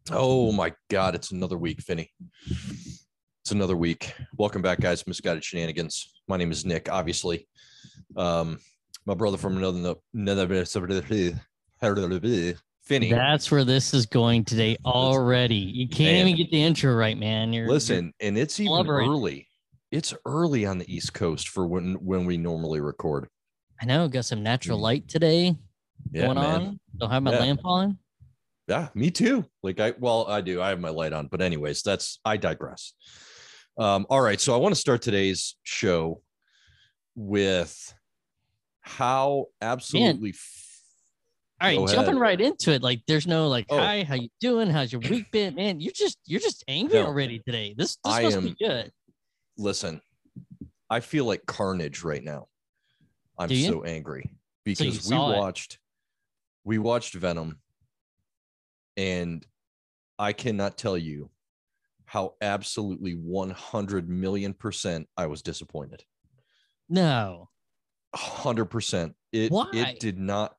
Oh my God, it's another week, Finney. It's another week. Welcome back, guys. Misguided Shenanigans. My name is Nick, obviously. Um, my brother from another Finney. That's where this is going today already. You can't Man, even get the intro right, man. You're listen, and it's even blubbering. early. It's early on the East Coast for when we normally record. I know, got some natural Mm, light today Yeah, going man. on. Don't have my Yeah. lamp on. Yeah, me too. I do. I have my light on, but anyways, I digress. All right, so I want to start today's show with how Man, absolutely all right, go jumping ahead. right into it. Like there's no like, Oh, hi, how you doing? How's your week been? Man, you're just angry no, already today. This I must be am. good. Listen, I feel like carnage right now. I'm Do you? so angry So you because we saw it. watched we watched Venom, and I cannot tell you how absolutely 100 million% I was disappointed. No. 100%. It Why? did not.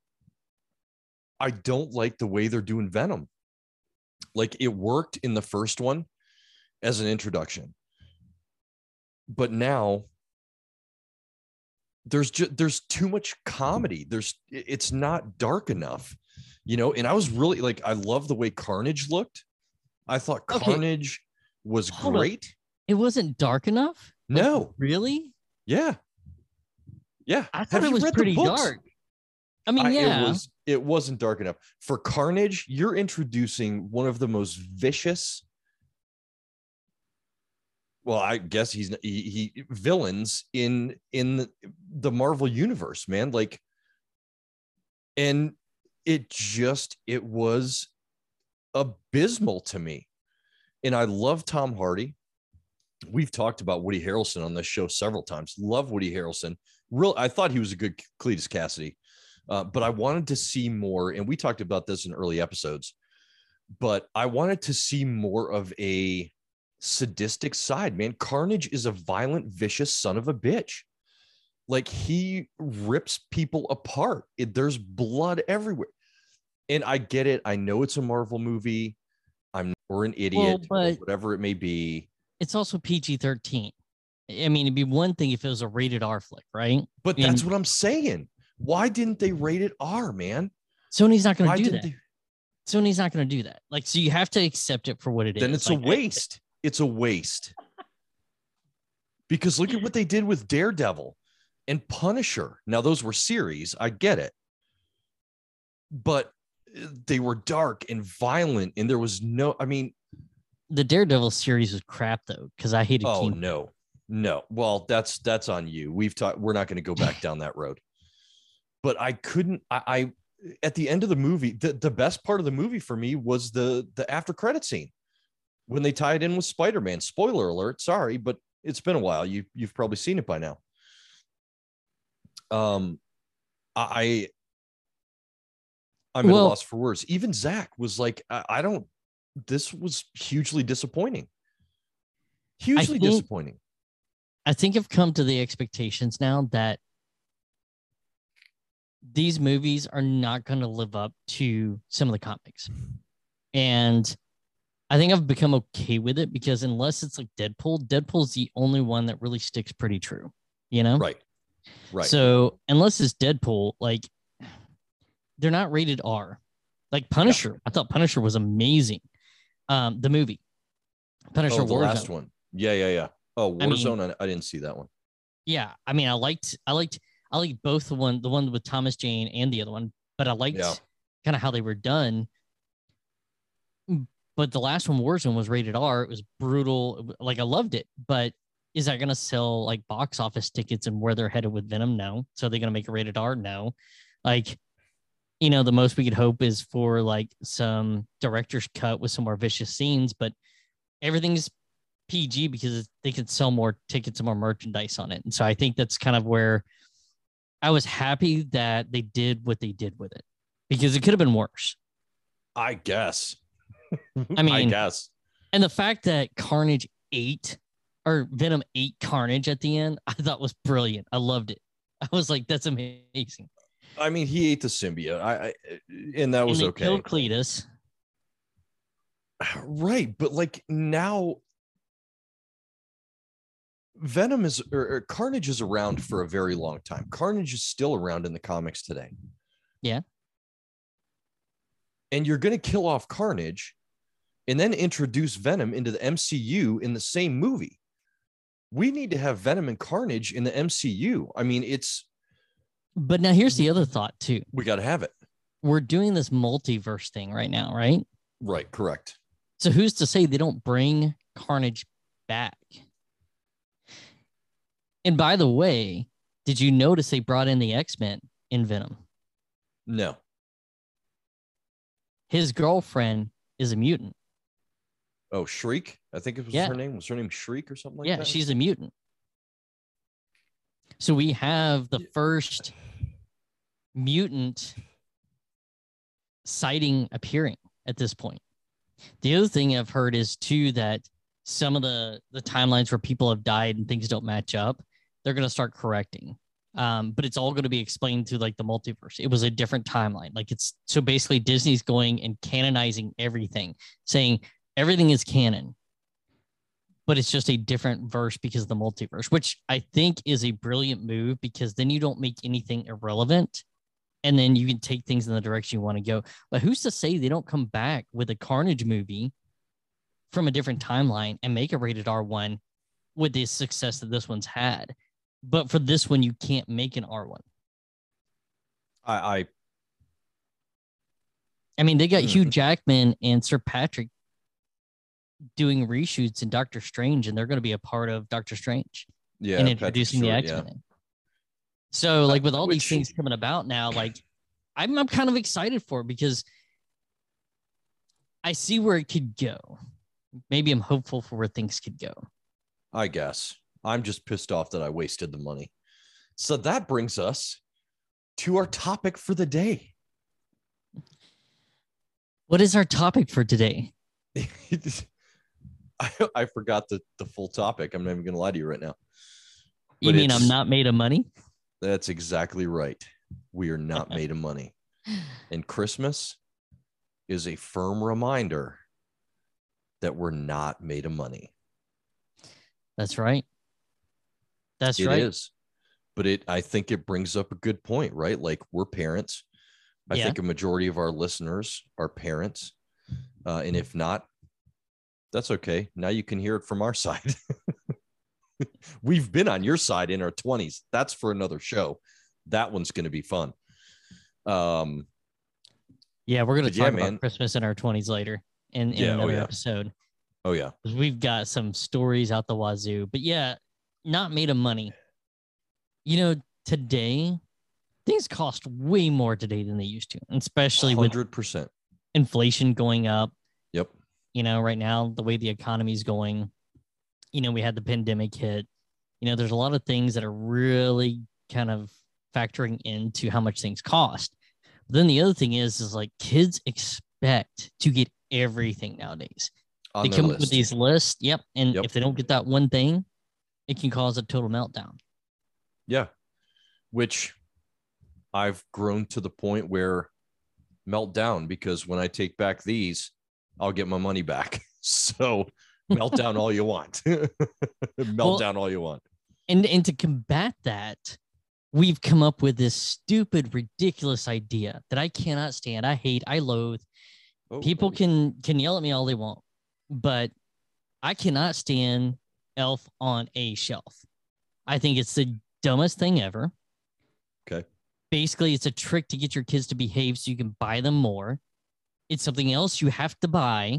I don't like the way they're doing Venom. Like, it worked in the first one as an introduction, but now there's too much comedy. It's not dark enough, And I was really like, I love the way Carnage looked. I thought Okay, Carnage was hold up. great. It wasn't dark enough? Like, No, really? yeah, yeah. I thought Have it you was read the pretty books? dark. I mean, yeah. It wasn't dark enough for Carnage. You're introducing one of the most vicious, well, I guess he villains in the Marvel universe, man. Like, and it was abysmal to me. And I love Tom Hardy. We've talked about Woody Harrelson on this show several times. Love Woody Harrelson. I thought he was a good Cletus Cassidy, but I wanted to see more. And we talked about this in early episodes. But I wanted to see more of a sadistic side. Man, Carnage is a violent, vicious son of a bitch. Like, he rips people apart. There's blood everywhere. And I get it. I know it's a Marvel movie. Or an Well, idiot or but whatever it may be. it's also PG-13. I mean, it'd be one thing if it was a rated R flick, right? But that's And what I'm saying. Why didn't they rate it R, man? Sony's not going Why to do didn't that. they? Sony's not going to do that. Like, so you have to accept it for what it Then is. it's a Like, waste. It's a waste. Because look at what they did with Daredevil and Punisher. Now, those were series. I get it. But they were dark and violent. And there was no, I mean, the Daredevil series was crap though, because I hated oh, King. no. No. Well, that's on you. We're not going to go back down that road. But I couldn't, I at the end of the movie, the best part of the movie for me was the after credit scene when they tie it in with Spider-Man. Spoiler alert, sorry, but it's been a while. You've probably seen it by now. Um, I I'm at a Well, loss for words. Even Zach was like, I don't. This was hugely disappointing. I Hugely think disappointing. I think I've come to the expectations now that these movies are not going to live up to some of the comics. And I think I've become okay with it because unless it's like Deadpool's the only one that really sticks pretty true, you know? Right. Right. So unless it's Deadpool, like they're not rated R. Like Yeah. Punisher, I thought Punisher was amazing. The movie Punisher Oh, the last Warzone. one. Yeah. Yeah. Yeah. Oh, I mean, Warzone. I didn't see that one. yeah. I mean, I liked both the one with Thomas Jane and the other one, but I Yeah. liked kind of how they were done. But the last one, Warzone, was rated R. It was brutal. Like I loved it, but is that going to sell like box office tickets and where they're headed with Venom? No. So they're going to make it rated R? No. Like, the most we could hope is for like some director's cut with some more vicious scenes, but everything's PG because they can sell more tickets and more merchandise on it. And so I think that's kind of where I was happy that they did what they did with it because it could have been worse. I guess. I I mean, guess. and the fact that Carnage ate or Venom ate Carnage at the end, I thought was brilliant. I loved it. I was like, that's amazing. I mean, he ate the symbiote. And that And was they okay. killed Cletus. Right, but like now Venom is or Carnage is around for a very long time. Carnage is still around in the comics today. Yeah. And you're going to kill off Carnage and then introduce Venom into the MCU in the same movie. We need to have Venom and Carnage in the MCU. I mean, But now here's the other thought too. we got to have it. We're doing this multiverse thing right now, right? Right, correct. So who's to say they don't bring Carnage back? And by the way, did you notice they brought in the X-Men in Venom? No. His girlfriend is a mutant. Oh, Shriek? I think it was her name. Was her name Shriek or something like that? Yeah, she's a mutant. So we have the first mutant sighting appearing at this point. The other thing I've heard is too that some of the timelines where people have died and things don't match up, they're going to start correcting. But it's all going to be explained through like the multiverse. It was a different timeline. Like it's so basically Disney's going and canonizing everything, saying everything is canon, but it's just a different verse because of the multiverse, which I think is a brilliant move because then you don't make anything irrelevant. And then you can take things in the direction you want to go. But who's to say they don't come back with a Carnage movie from a different timeline and make a rated R one with the success that this one's had? But for this one, you can't make an R1. I mean, they got Hugh Jackman and Sir Patrick doing reshoots in Doctor Strange, and they're going to be a part of Doctor Strange. Yeah, and introducing the X-Men. Yeah. So, like, with all these things coming about now, like, I'm kind of excited for it because I see where it could go. Maybe I'm hopeful for where things could go. I guess. I'm just pissed off that I wasted the money. So that brings us to our topic for the day. What is our topic for today? I forgot the full topic. I'm not even going to lie to you right now. You mean I'm not made of money? That's exactly right. We are not made of money. And Christmas is a firm reminder that we're not made of money. That's right. That's right. It is. But I think it brings up a good point, right? Like we're parents. I think a majority of our listeners are parents. And if not, that's okay. Now you can hear it from our side. We've been on your side in our 20s. That's for another show. That one's going to be fun. Yeah, we're going to talk about Christmas in our 20s later in another episode. Oh, yeah. We've got some stories out the wazoo. But yeah, not made of money. You know, today, things cost way more today than they used to, especially 100%. With inflation going up. Yep. You know, right now, the way the economy is going, you know, we had the pandemic hit. You know, there's a lot of things that are really kind of factoring into how much things cost. But then the other thing is like kids expect to get everything nowadays. They come up with these lists. Yep. And if they don't get that one thing, it can cause a total meltdown. Yeah. Which I've grown to the point where meltdown, because when I take back these, I'll get my money back. So meltdown all you want. Meltdown all you want. And to combat that, we've come up with this stupid, ridiculous idea that I cannot stand. I hate, I loathe. People can yell at me all they want, but I cannot stand Elf on a Shelf. I think it's the dumbest thing ever. Okay. Basically, it's a trick to get your kids to behave so you can buy them more. It's something else you have to buy.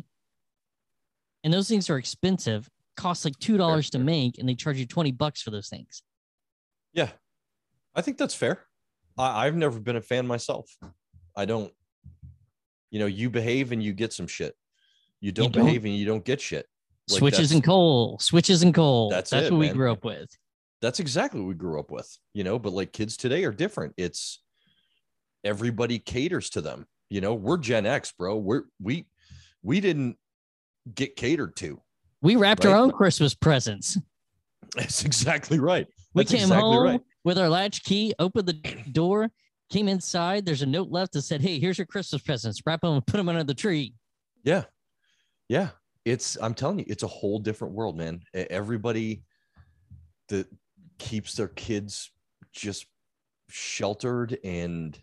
And those things are expensive. Cost like $2 to make, and they charge you $20 for those things. Yeah. I think that's fair. I've never been a fan myself. I don't, you know, you behave and you get some shit. You don't behave and you don't get shit. Like switches and coal. That's what we grew up with. That's exactly what we grew up with, you know, but like kids today are different. It's everybody caters to them. You know, we're Gen X, bro. We didn't get catered to. We wrapped our own Christmas presents. That's exactly right. We came home with our latch key, opened the door, came inside. There's a note left that said, "Hey, here's your Christmas presents. Wrap them and put them under the tree." Yeah. Yeah. I'm telling you, it's a whole different world, man. Everybody that keeps their kids just sheltered and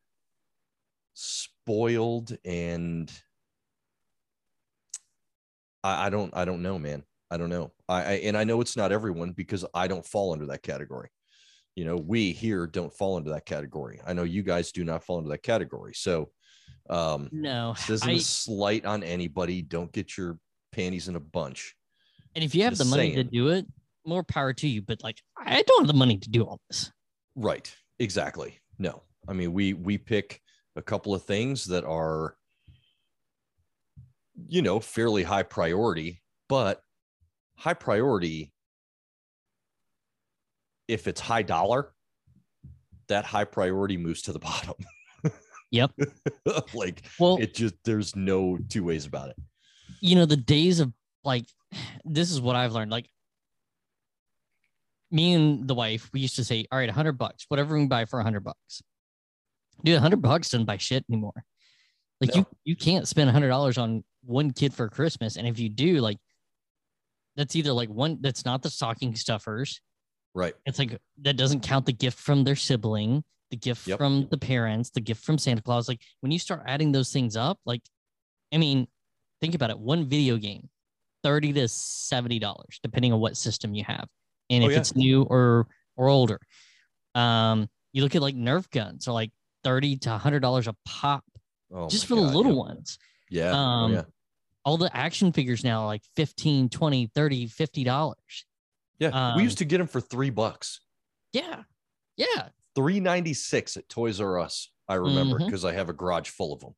spoiled, and I don't know, man. I don't know. And I know it's not everyone, because I don't fall under that category. You know, we here don't fall into that category. I know you guys do not fall into that category. So No, this isn't a slight on anybody. Don't get your panties in a bunch. and if you have Just the money to saying. do it, more power to you. But like, I don't have the money to do all this. Right. Exactly. No. I mean, we pick a couple of things that are, you know, fairly high priority, but high priority, if it's high dollar, that high priority moves to the bottom. Yep. Like, Well, it just, there's no two ways about it. you know, the days of like, this is what I've learned. Like, me and the wife, we used to say, all right, $100, whatever we can buy for $100. Dude, $100 doesn't buy shit anymore. Like No. you can't spend $100 on one kid for Christmas. And if you do, like, that's either like one that's not the stocking stuffers. Right. It's like that doesn't count the gift from their sibling, the gift Yep. from the parents, the gift from Santa Claus. Like when you start adding those things up, like, I mean, think about it. One video game, $30 to $70, depending on what system you have. And if it's new or older. You look at like Nerf guns are like $30 to $100 a pop, just for the little ones. Yeah. All the action figures now are like $15, $20, $30, $50. Yeah. We used to get them for $3. Yeah. $3.96 at Toys R Us. I remember, because I have a garage full of them.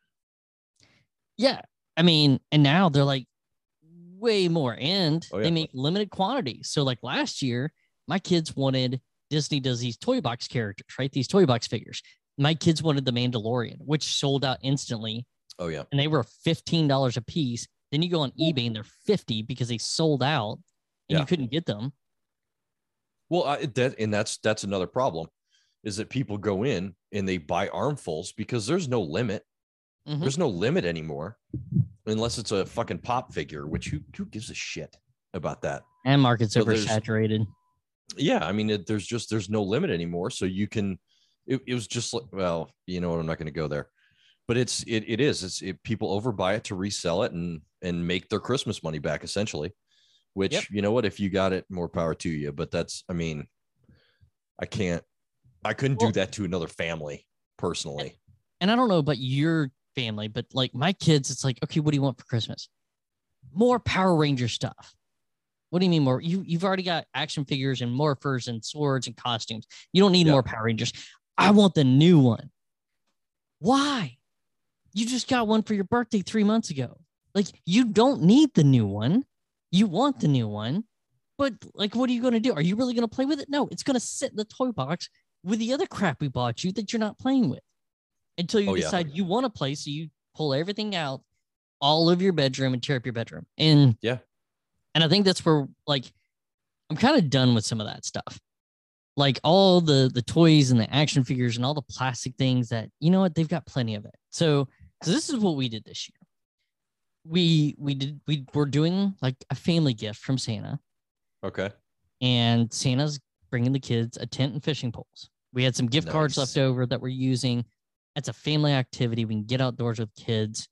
Yeah. I mean, and now they're like way more, and they make limited quantities. So like last year, my kids wanted, Disney does these toy box characters, right? These toy box figures. My kids wanted the Mandalorian, which sold out instantly. Oh yeah. And they were $15 a piece. Then you go on eBay and they're $50 because they sold out and you couldn't get them. Well, that's another problem, is that people go in and they buy armfuls because there's no limit. Mm-hmm. There's no limit anymore, unless it's a fucking pop figure, which who gives a shit about that? And market's oversaturated. Yeah, I mean, there's no limit anymore. So you can, it was just like, well, you know what, I'm not going to go there, but people overbuy it to resell it and make their Christmas money back, essentially. Which, you know what, if you got it, more power to you. But that's, I mean, I couldn't do that to another family personally. And I don't know about your family, but like my kids, it's like, okay, what do you want for Christmas? More Power Ranger stuff. What do you mean more? You've already got action figures and morphers and swords and costumes. You don't need more Power Rangers. I want the new one. Why? You just got one for your birthday 3 months ago. Like, you don't need the new one. You want the new one, but like, what are you going to do? Are you really going to play with it? No, it's going to sit in the toy box with the other crap we bought you that you're not playing with until you decide you want to play. So you pull everything out, all of your bedroom, and tear up your bedroom. And I think that's where, like, I'm kind of done with some of that stuff. Like all the toys and the action figures and all the plastic things that, you know what, they've got plenty of it. So this is what we did this year. We were doing like a family gift from Santa. Okay. And Santa's bringing the kids a tent and fishing poles. We had some gift cards left over that we're using. It's a family activity. We can get outdoors with kids.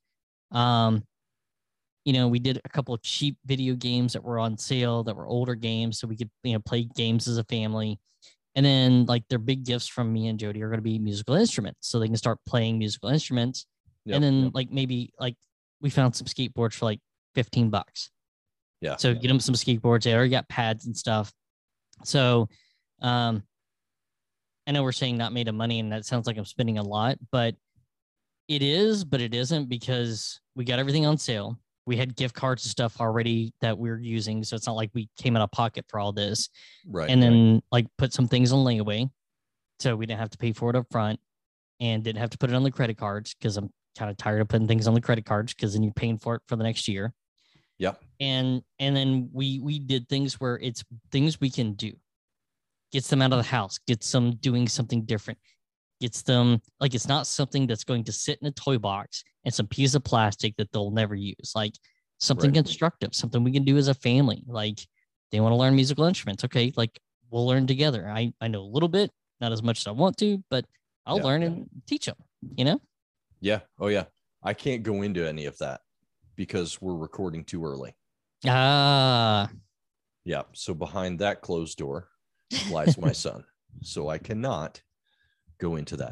You know, we did a couple of cheap video games that were on sale that were older games, so we could, you know, play games as a family. And then like their big gifts from me and Jody are going to be musical instruments, so they can start playing musical instruments. And then like maybe like we found some skateboards for like $15. Yeah. So get them some skateboards. They already got pads and stuff. So I know we're saying not made of money, and that sounds like I'm spending a lot, but it is, but it isn't, because we got everything on sale. We had gift cards and stuff already that we were using. So it's not like we came out of pocket for all this. Right. And then like put some things on layaway, so we didn't have to pay for it up front, and didn't have to put it on the credit cards, because I'm kind of tired of putting things on the credit cards, because then you're paying for it for the next year. Yep. And then we did things where it's things we can do. Gets them out of the house, gets them doing something different, gets them, like, it's not something that's going to sit in a toy box and some piece of plastic that they'll never use. Like, something Right. constructive, something we can do as a family. Like they want to learn musical instruments. Okay, like we'll learn together. I know a little bit, not as much as I want to, but I'll Yeah. learn and teach them, you know? Yeah. Oh yeah. I can't go into any of that because we're recording too early. Ah, Yeah. So behind that closed door lies my son. So I cannot go into that.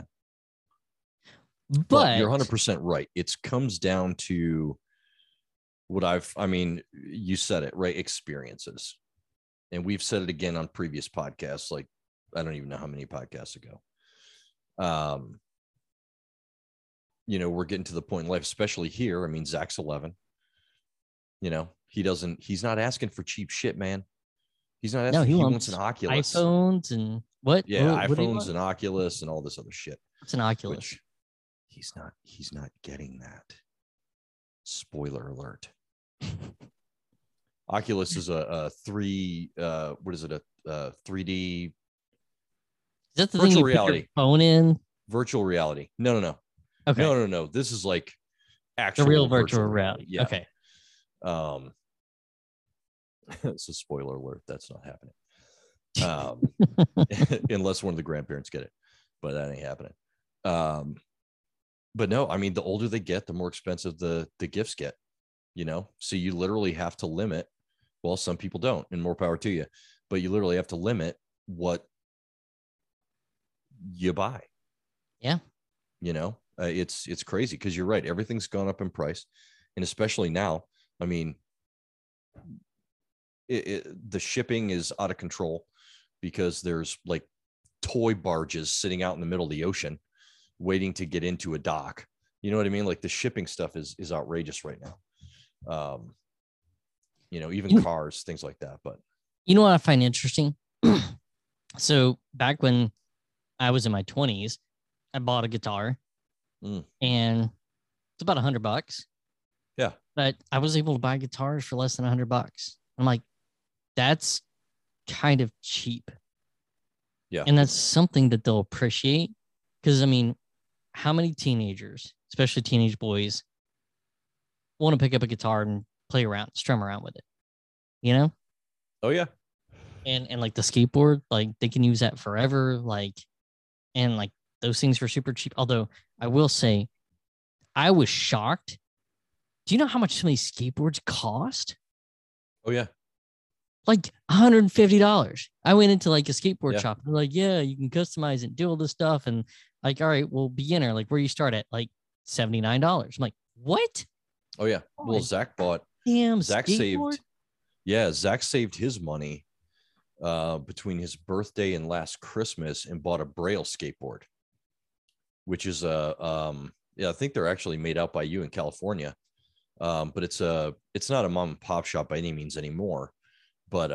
But you're but 100% right. It comes down to what you said it, right? Experiences. And we've said it again on previous podcasts, like I don't even know how many podcasts ago. We're getting to the point in life, especially here. I mean, Zach's 11. He's not asking for cheap shit, man. He's not no, asking. he He wants wants an Oculus. iPhones and what? Yeah, What do you iPhones want? and Oculus and all this other shit. What's an Oculus? Which he's not getting that. Spoiler alert. Oculus is a 3D. Is that the Virtual thing you reality. put your phone in? Virtual reality. No. Okay. No. This is like actual The real virtual reality. Yeah. Okay. It's a spoiler alert. That's not happening. Unless one of the grandparents get it, but that ain't happening. But no, I mean, the older they get, the more expensive the gifts get, so you literally have to limit. Well, some people don't, and more power to you, but you literally have to limit what you buy. Yeah. It's crazy because you're right. Everything's gone up in price. And especially now, I mean, the shipping is out of control because there's like toy barges sitting out in the middle of the ocean waiting to get into a dock. You know what I mean? Like the shipping stuff is outrageous right now. Even cars, things like that. But you know what I find interesting? So back when I was in my 20s, I bought a guitar and it's about $100. Yeah. But I was able to buy guitars for less than $100. I'm like, that's kind of cheap. Yeah. And that's something that they'll appreciate. Because, I mean, how many teenagers, especially teenage boys, want to pick up a guitar and play around, strum around with it? Oh, yeah. And like the skateboard, like they can use that forever. Like, and like those things were super cheap. Although I will say, I was shocked. Do you know how much some of these skateboards cost? Oh, yeah. Like $150. I went into like a skateboard Yeah. shop. They're like, yeah, you can customize it and do all this stuff. And like, all right, well, beginner, like where you start at like $79. I'm like, what? Oh, yeah. Well, Zach skateboard? Zach saved his money between his birthday and last Christmas and bought a Braille skateboard, which is I think they're actually made out by you in California. But it's not a mom and pop shop by any means anymore. But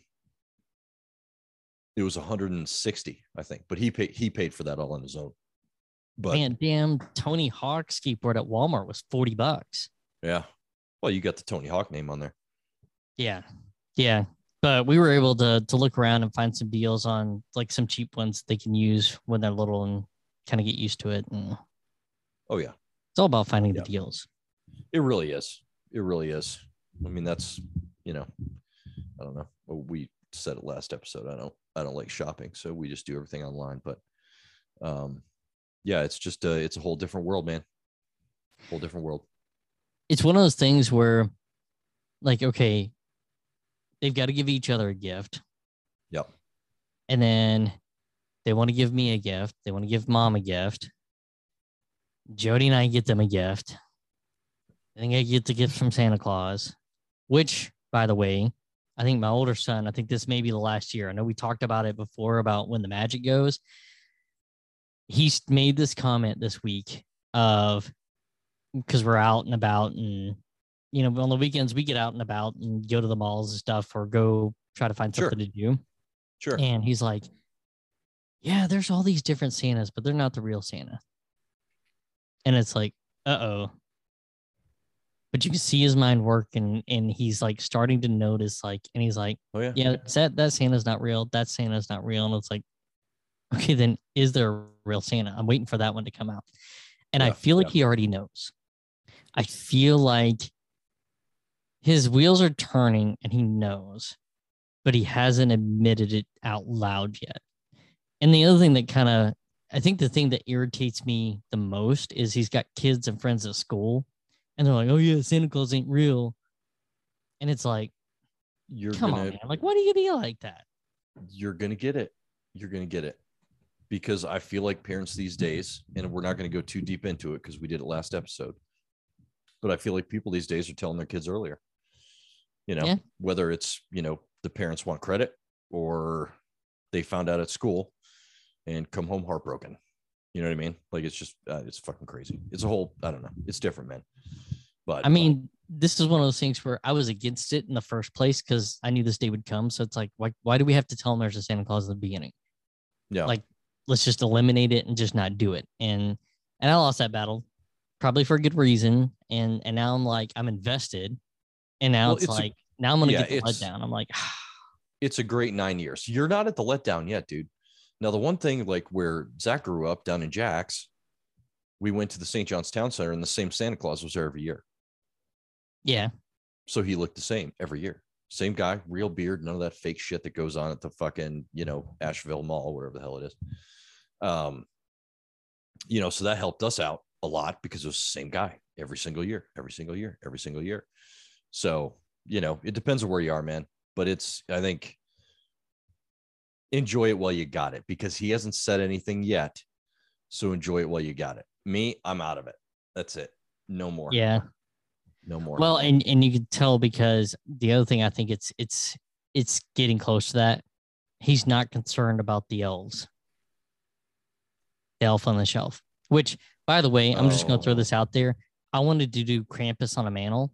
it was 160, I think. But he paid for that all on his own. But man, damn Tony Hawk skateboard at Walmart was $40. Yeah. Well, you got the Tony Hawk name on there. Yeah. Yeah. But we were able to look around and find some deals on like some cheap ones they can use when they're little and kind of get used to it. And oh, yeah. It's all about finding the deals. It really is. It really is. I mean, that's, I don't know. We said it last episode. I don't like shopping, so we just do everything online. But yeah, it's just it's a whole different world, man. Whole different world. It's one of those things where, like, okay, they've got to give each other a gift. Yep. And then they want to give me a gift. They want to give mom a gift. Jody and I get them a gift. I think I get the gift from Santa Claus, which, by the way, I think my older son, I think this may be the last year. I know we talked about it before about when the magic goes. He's made this comment this week of, because we're out and about and, on the weekends we get out and about and go to the malls and stuff or go try to find something to do. Sure. And he's like, yeah, there's all these different Santas, but they're not the real Santa. And it's like, uh-oh. But you can see his mind work and he's like starting to notice, like, and he's like, oh yeah, yeah, that Santa's not real. That Santa's not real. And it's like, okay, then is there a real Santa? I'm waiting for that one to come out. And I feel like he already knows. I feel like his wheels are turning and he knows, but he hasn't admitted it out loud yet. And the other thing that kind of, I think the thing that irritates me the most is he's got kids and friends at school and they're like, oh yeah, Santa Claus ain't real. And it's like, come on, man. Like, why do you be like that? You're going to get it. You're going to get it. Because I feel like parents these days, and we're not going to go too deep into it because we did it last episode, but I feel like people these days are telling their kids earlier, whether it's, the parents want credit or they found out at school and come home heartbroken. You know what I mean? Like, it's just, it's fucking crazy. It's a whole, I don't know. It's different, man. But I mean, this is one of those things where I was against it in the first place because I knew this day would come. So it's like, why do we have to tell them there's a Santa Claus in the beginning? Yeah. Like, let's just eliminate it and just not do it. And I lost that battle probably for a good reason. And now I'm like, I'm invested. And now now I'm going to get the letdown. I'm like, it's a great 9 years. You're not at the letdown yet, dude. Now, the one thing, like where Zach grew up down in Jax, we went to the St. John's Town Center and the same Santa Claus was there every year. Yeah. So he looked the same every year. Same guy, real beard, none of that fake shit that goes on at the fucking, Asheville Mall, wherever the hell it is. So that helped us out a lot because it was the same guy every single year. So, it depends on where you are, man. But I think, enjoy it while you got it because he hasn't said anything yet. So enjoy it while you got it. Me, I'm out of it. That's it. No more. Yeah. No more. Well, and you can tell because the other thing I think it's getting close to that. He's not concerned about the elves. The elf on the shelf. Which, by the way, I'm just going to throw this out there. I wanted to do Krampus on a mantle.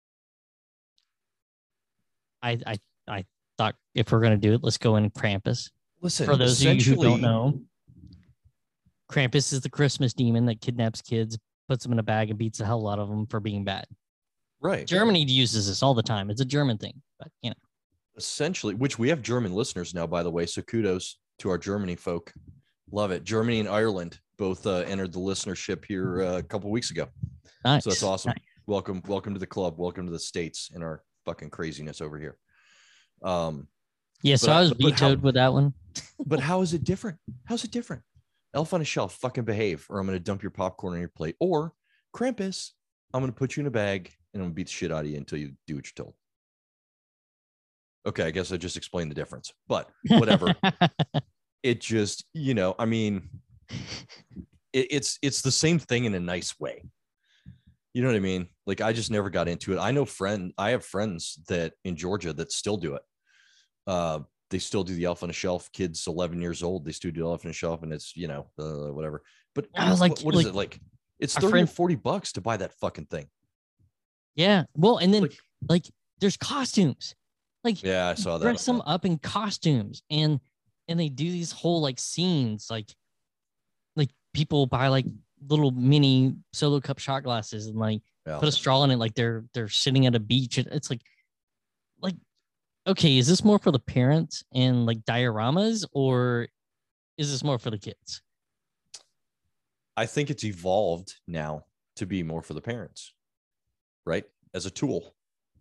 I thought if we're going to do it, let's go in Krampus. Listen, for those of you who don't know, Krampus is the Christmas demon that kidnaps kids, puts them in a bag, and beats the hell out of them for being bad. Right. Germany uses this all the time. It's a German thing, but essentially, which we have German listeners now, by the way. So kudos to our Germany folk. Love it. Germany and Ireland both entered the listenership here a couple weeks ago. Nice. So that's awesome. Nice. Welcome to the club. Welcome to the States and our fucking craziness over here. So I was vetoed with that one. But how is it different? How's it different? Elf on a Shelf, fucking behave, or I'm going to dump your popcorn on your plate. Or Krampus, I'm going to put you in a bag and I'm going to beat the shit out of you until you do what you're told. Okay, I guess I just explained the difference, but whatever. It just, I mean, it's the same thing in a nice way. You know what I mean? Like, I just never got into it. I have friends that in Georgia that still do it. They still do the Elf on a Shelf. Kids 11 years old, they still do Elf on a Shelf, and it's, whatever. But I was like, what is it like? It's $30 or $40 to buy that fucking thing. Yeah. Well, and then like there's costumes. Like, yeah, I saw that. Dress them up in costumes, and they do these whole like scenes, like people buy like little mini Solo cup shot glasses and put a straw in it, like they're sitting at a beach. It's like, okay, is this more for the parents and like dioramas, or is this more for the kids? I think it's evolved now to be more for the parents, right? As a tool,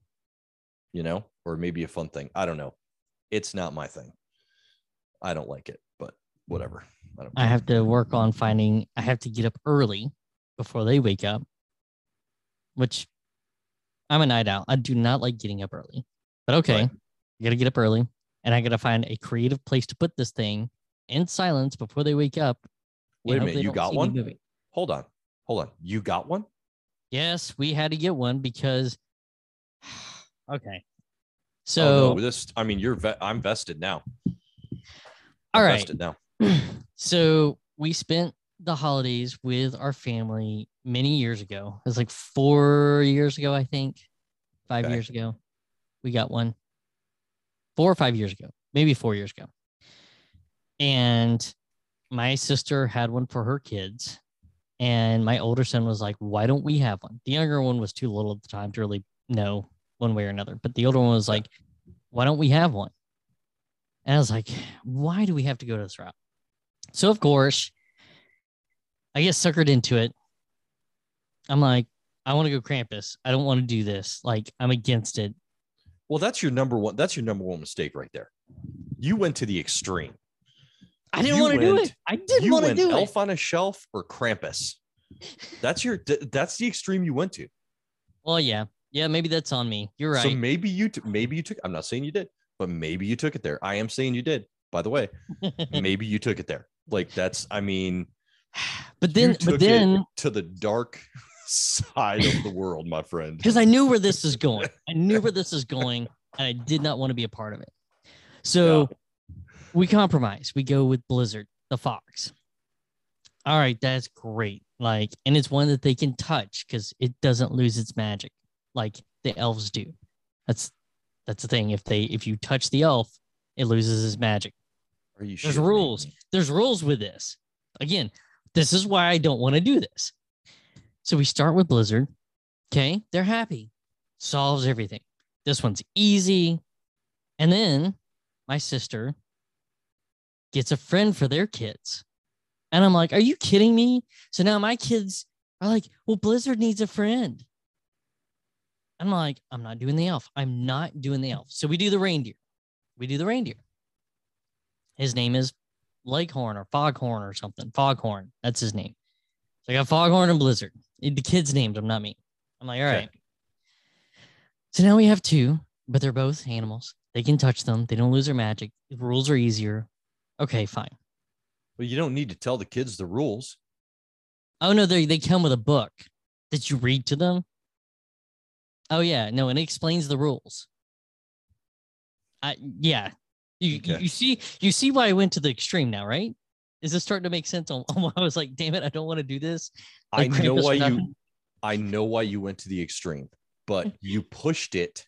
or maybe a fun thing. I don't know. It's not my thing. I don't like it, but whatever. I have to work on I have to get up early before they wake up, which I'm a night owl. I do not like getting up early, but okay. Right. You got to get up early, and I got to find a creative place to put this thing in silence before they wake up. Wait a minute. You got one? Hold on. You got one? Yes, we had to get one because, okay. So I'm vested now. All right. Now. So we spent the holidays with our family many years ago. It was like 4 years ago, I think. 5 years ago. We got one. 4 or 5 years ago, maybe 4 years ago. And my sister had one for her kids. And my older son was like, why don't we have one? The younger one was too little at the time to really know one way or another. But the older one was like, why don't we have one? And I was like, why do we have to go to this route? So, of course, I get suckered into it. I'm like, I want to go Krampus. I don't want to do this. Like, I'm against it. Well, that's your number one. That's your number one mistake right there. You went to the extreme. I didn't want to do it. I didn't want to do it. Elf on a Shelf or Krampus. That's the extreme you went to. Well, yeah. Maybe that's on me. You're right. So maybe you took. I'm not saying you did, but maybe you took it there. I am saying you did. By the way, maybe you took it there. Like that's. I mean, but then to the dark side of the world, my friend. Because I knew where this is going. And I did not want to be a part of it. So we compromise. We go with Blizzard, the Fox. All right, that's great. Like, and it's one that they can touch because it doesn't lose its magic like the elves do. That's the thing. If you touch the elf, it loses its magic. Are you There's rules. There's rules with this. Again, this is why I don't want to do this. So we start with Blizzard. Okay, they're happy. Solves everything. This one's easy. And then my sister gets a friend for their kids. And I'm like, are you kidding me? So now my kids are like, well, Blizzard needs a friend. I'm like, I'm not doing the elf. I'm not doing the elf. So we do the reindeer. His name is Leghorn or Foghorn or something. Foghorn. That's his name. So I got Foghorn and Blizzard. The kids named them, not me. I'm like, all right. So now we have two, but they're both animals. They can touch them. They don't lose their magic. The rules are easier. Okay, fine. Well, you don't need to tell the kids the rules. Oh, no, they come with a book. Did you read to them? Oh, yeah. No, and it explains the rules. Yeah. You see why I went to the extreme now, right? Is this starting to make sense on why I was like, damn it, I don't want to do this? Like, I know why you went to the extreme, but you pushed it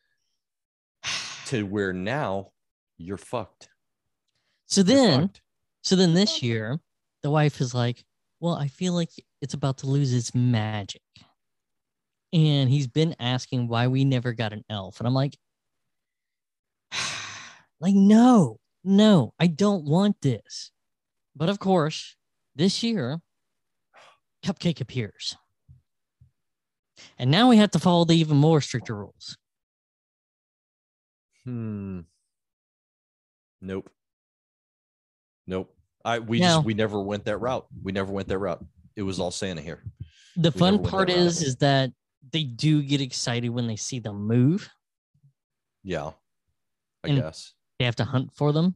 to where now you're fucked. So then this year, the wife is like, well, I feel like it's about to lose its magic. And he's been asking why we never got an elf. And I'm like, no, I don't want this. But of course, this year, Cupcake appears. And now we have to follow the even more stricter rules. Nope. We never went that route. It was all Santa here. The fun part is that they do get excited when they see them move. Yeah, I guess. They have to hunt for them.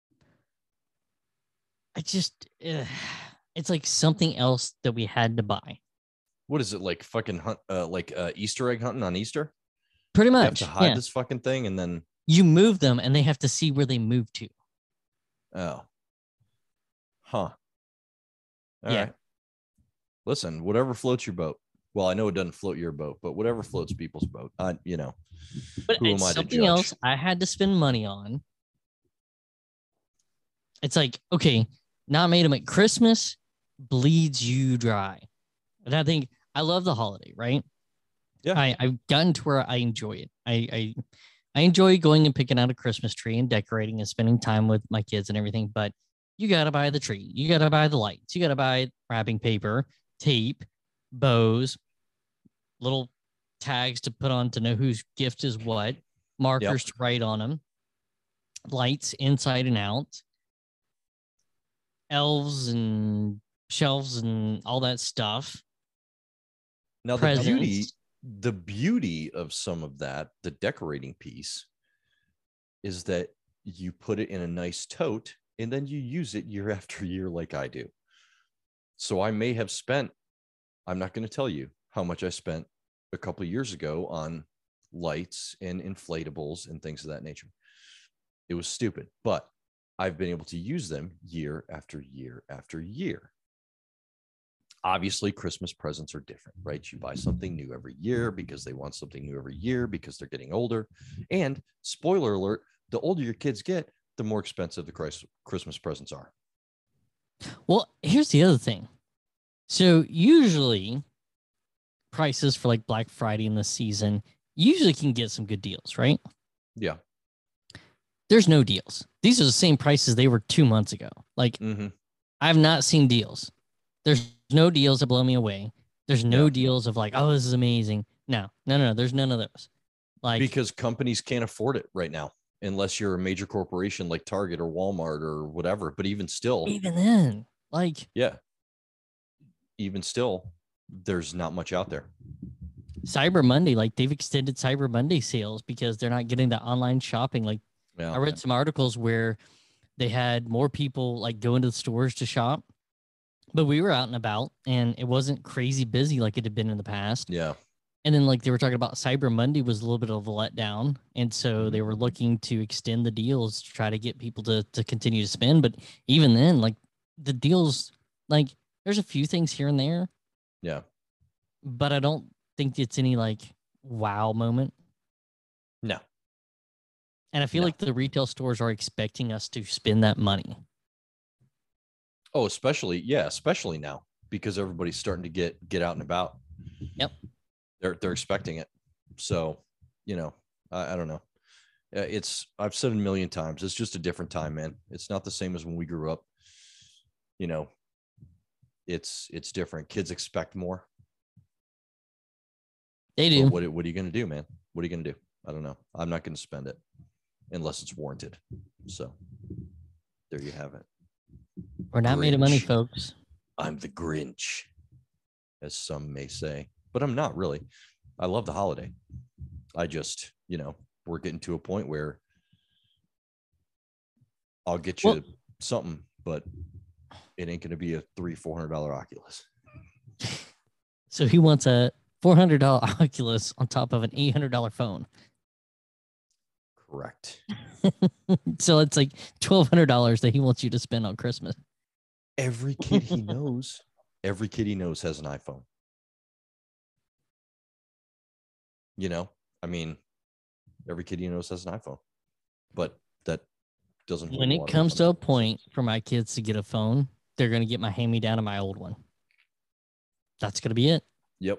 It's like something else that we had to buy. What is it, like fucking hunt, Easter egg hunting on Easter? Pretty much. You have to hide this fucking thing, and then you move them, and they have to see where they move to. Oh. Huh. All right. Listen, whatever floats your boat. Well, I know it doesn't float your boat, but whatever floats people's boat. But who am I to judge? Something else I had to spend money on. It's like, okay, not made them at Christmas bleeds you dry. And I love the holiday, right? Yeah. I've gotten to where I enjoy it. I enjoy going and picking out a Christmas tree and decorating and spending time with my kids and everything, but you got to buy the tree. You got to buy the lights. You got to buy wrapping paper, tape, bows, little tags to put on to know whose gift is what, markers to write on them, lights inside and out, elves and shelves and all that stuff. Now, the beauty of some of that, the decorating piece, is that you put it in a nice tote and then you use it year after year like I do. So I may have spent, I'm not going to tell you how much I spent a couple of years ago on lights and inflatables and things of that nature. It was stupid, but I've been able to use them year after year after year. Obviously, Christmas presents are different, right? You buy something new every year because they want something new every year because they're getting older. And spoiler alert, the older your kids get, the more expensive the Christmas presents are. Well, here's the other thing. So usually prices for like Black Friday in the season usually can get some good deals, right? Yeah. There's no deals. These are the same prices they were 2 months ago. Like, I've not seen deals. There's no deals that blow me away. There's no Yeah. deals of like, oh, this is amazing. No. There's none of those. Like, Because companies can't afford it right now unless you're a major corporation like Target or Walmart or whatever. But even still, even then, like yeah, even still, there's not much out there. Cyber Monday, like they've extended Cyber Monday sales because they're not getting that online shopping. Like Yeah. I read some articles where they had more people like go into the stores to shop, but we were out and about and it wasn't crazy busy like it had been in the past. Yeah. And then like they were talking about Cyber Monday was a little bit of a letdown. And so they were looking to extend the deals to try to get people to continue to spend. But even then, like the deals, like there's a few things here and there, Yeah. but I don't think it's any like wow moment. No. And I feel No. like the retail stores are expecting us to spend that money. Oh, especially now because everybody's starting to get out and about. Yep. They're expecting it. So, I don't know. I've said it a million times. It's just a different time, man. It's not the same as when we grew up. It's different. Kids expect more. They do. But what are you going to do, man? What are you going to do? I don't know. I'm not going to spend it unless it's warranted. So there you have it. We're not made of money, Grinch. folks. I'm the Grinch, as some may say, but I'm not really. I love the holiday. I just, we're getting to a point where I'll get you something, but it ain't going to be a $300-$400 Oculus. So he wants a $400 Oculus on top of an $800 phone. Correct. So it's like $1,200 that he wants you to spend on Christmas. Every kid he knows has an iPhone. I mean, every kid he knows has an iPhone, but that doesn't. When it comes to a point for my kids to get a phone, they're going to get my hand-me-down of my old one. That's going to be it. Yep.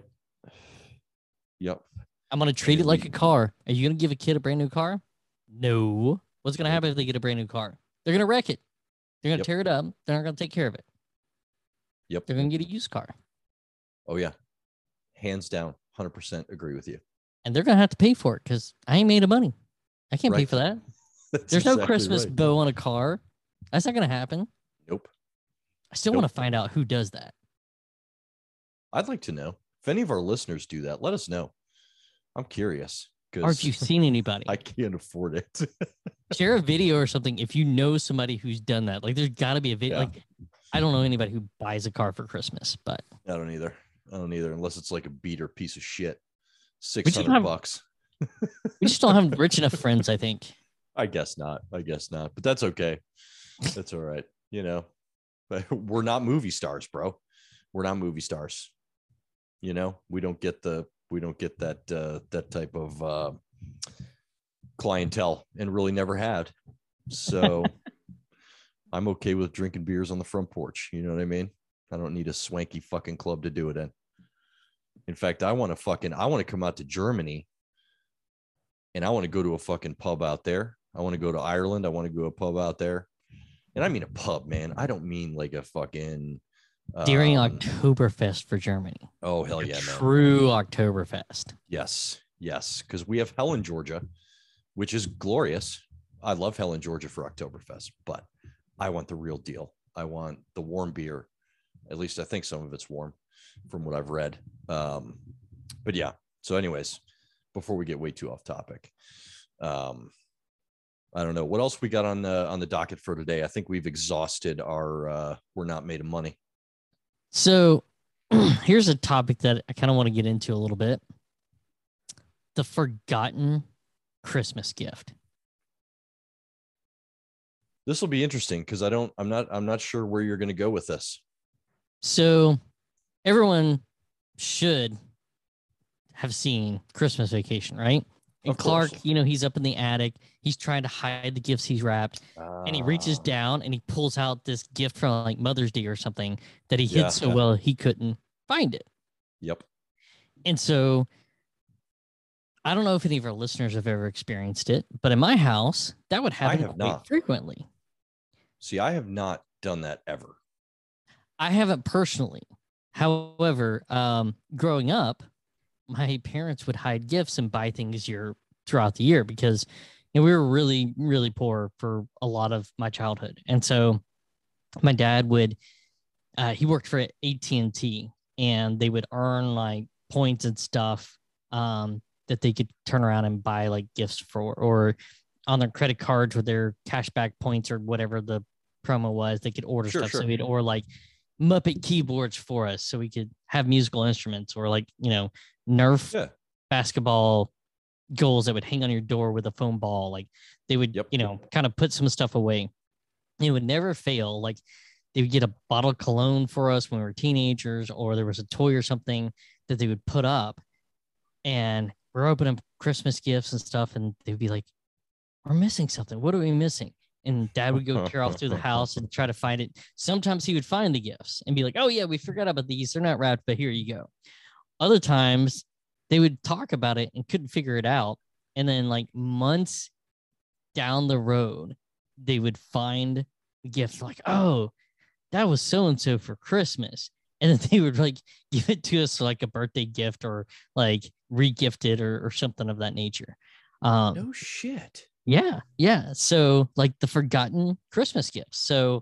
I'm going to treat it like a car. Are you going to give a kid a brand new car? No. What's going to happen if they get a brand new car? They're going to wreck it. They're going to tear it up. They're not going to take care of it. Yep. They're going to get a used car. Oh, yeah. Hands down. 100% agree with you. And they're going to have to pay for it because I ain't made of money. I can't pay for that. There's no Christmas bow on a car. That's not going to happen. Nope. I still want to find out who does that. I'd like to know. If any of our listeners do that, let us know. I'm curious. Or if you've seen anybody. I can't afford it. Share a video or something if you know somebody who's done that. Like, there's got to be a video. Yeah. Like, I don't know anybody who buys a car for Christmas, but I don't either. Unless it's like a beater piece of shit. $600. We just don't have rich enough friends, I think. I guess not. But that's okay. That's all right. But we're not movie stars, bro. We're not movie stars. We don't get that type of clientele, and really never had. So I'm okay with drinking beers on the front porch. You know what I mean? I don't need a swanky fucking club to do it in. In fact, I want to come out to Germany and I want to go to a fucking pub out there. I want to go to Ireland. I want to go to a pub out there. And I mean a pub, man. I don't mean like a fucking during Oktoberfest for Germany. Oh, hell yeah, man. True Oktoberfest. Yes. Because we have Helen, Georgia, which is glorious. I love Helen, Georgia for Oktoberfest, but I want the real deal. I want the warm beer. At least I think some of it's warm from what I've read. But yeah. So anyways, before we get way too off topic, I don't know what else we got on the docket for today. I think we've exhausted our we're not made of money. So here's a topic that I kind of want to get into a little bit. The forgotten Christmas gift. This will be interesting because I'm not sure where you're going to go with this. So everyone should have seen Christmas Vacation, right? And Clark, he's up in the attic. He's trying to hide the gifts he's wrapped. And he reaches down and he pulls out this gift from like Mother's Day or something that he hid so well he couldn't find it. Yep. And so I don't know if any of our listeners have ever experienced it, but in my house, that would happen quite frequently. See, I have not done that ever. I haven't personally. However, growing up, my parents would hide gifts and buy things throughout the year because we were really, really poor for a lot of my childhood. And so my dad would, he worked for AT&T, and they would earn like points and stuff that they could turn around and buy like gifts for, or on their credit cards with their cashback points or whatever the promo was, they could order stuff. Sure. So we'd order like Muppet keyboards for us so we could have musical instruments, or like, Nerf basketball goals that would hang on your door with a foam ball. Like they would, kind of put some stuff away. It would never fail. Like they would get a bottle of cologne for us when we were teenagers, or there was a toy or something that they would put up, and we're opening Christmas gifts and stuff. And they'd be like, we're missing something. What are we missing? And dad would go tear off through the house and try to find it. Sometimes he would find the gifts and be like, oh yeah, we forgot about these. They're not wrapped, but here you go. Other times they would talk about it and couldn't figure it out. And then like months down the road, they would find the gift like, oh, that was so-and-so for Christmas. And then they would like give it to us like a birthday gift, or like re-gift it, or something of that nature. No shit. Yeah. So like the forgotten Christmas gifts. So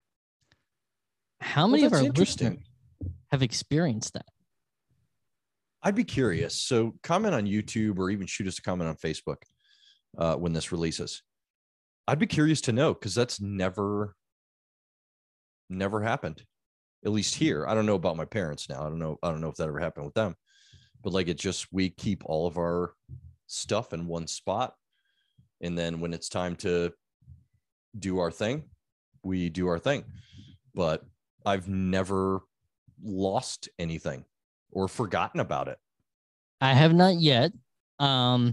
how many of our listeners have experienced that? I'd be curious. So comment on YouTube, or even shoot us a comment on Facebook when this releases. I'd be curious to know, because that's never happened, at least here. I don't know about my parents now. I don't know if that ever happened with them, but like we keep all of our stuff in one spot. And then when it's time to do our thing, we do our thing. But I've never lost anything or forgotten about it. I have not yet. No,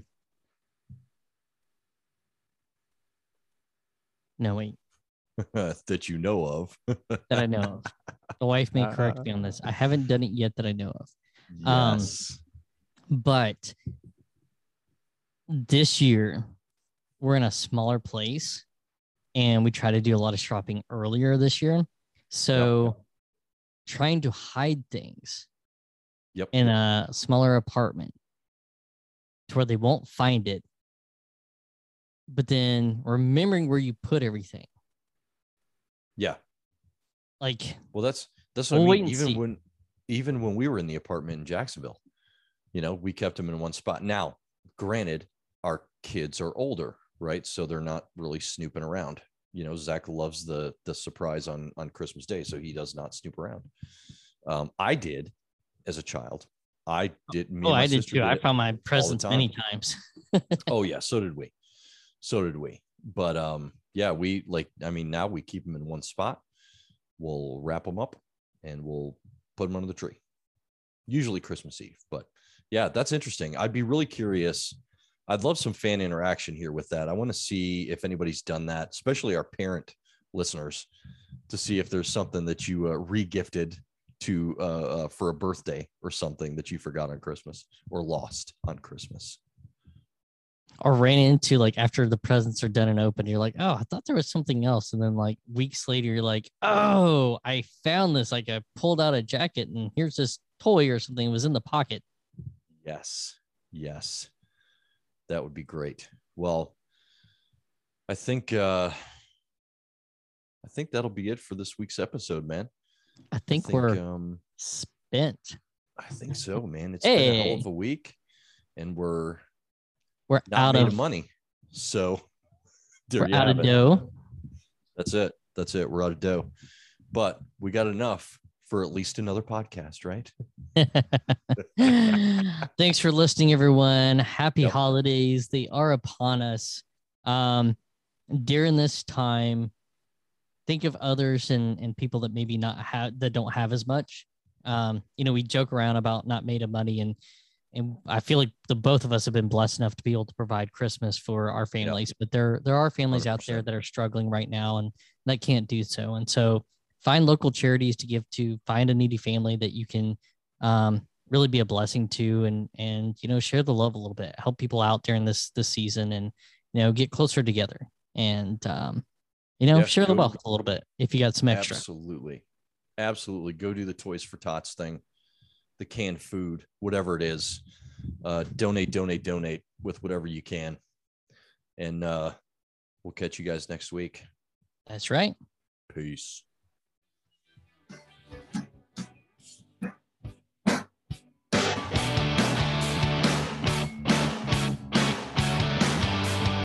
wait. That you know of. That I know of. The wife may correct me on this. I haven't done it yet that I know of. Yes. But this year, we're in a smaller place, and we try to do a lot of shopping earlier this year. So trying to hide things in a smaller apartment to where they won't find it, but then remembering where you put everything. Yeah. Like, well, that's what I mean. Even when we were in the apartment in Jacksonville, we kept them in one spot. Now, granted, our kids are older, right? So they're not really snooping around. Zach loves the surprise on Christmas Day, so he does not snoop around. I did as a child. I did. I did too. I found my presents many times. Oh yeah, so did we. But now we keep them in one spot. We'll wrap them up and we'll put them under the tree. Usually Christmas Eve, but yeah, that's interesting. I'd be really curious. I'd love some fan interaction here with that. I want to see if anybody's done that, especially our parent listeners, to see if there's something that you re-gifted to for a birthday or something that you forgot on Christmas or lost on Christmas. Or ran into, like, after the presents are done and open, you're like, oh, I thought there was something else. And then like weeks later, you're like, oh, I found this. Like I pulled out a jacket and here's this toy or something. It was in the pocket. Yes. That would be great. Well, I think that'll be it for this week's episode, man. I think we're spent. I think so, man. It's been a hell of a week, and we're not out made of money. So we're out of dough. That's it. We're out of dough, but we got enough for at least another podcast, right? Thanks for listening, everyone. Happy holidays. They are upon us. During this time, think of others and people that maybe that don't have as much. We joke around about not made of money, and I feel like the both of us have been blessed enough to be able to provide Christmas for our families, but there are families 100%. Out there that are struggling right now and that can't do so. And so find local charities to give to, find a needy family that you can really be a blessing to, and share the love a little bit, help people out during this season, and get closer together, and share the wealth a little bit if you got some extra. Absolutely. Absolutely. Go do the Toys for Tots thing, the canned food, whatever it is. Donate with whatever you can. And we'll catch you guys next week. That's right. Peace.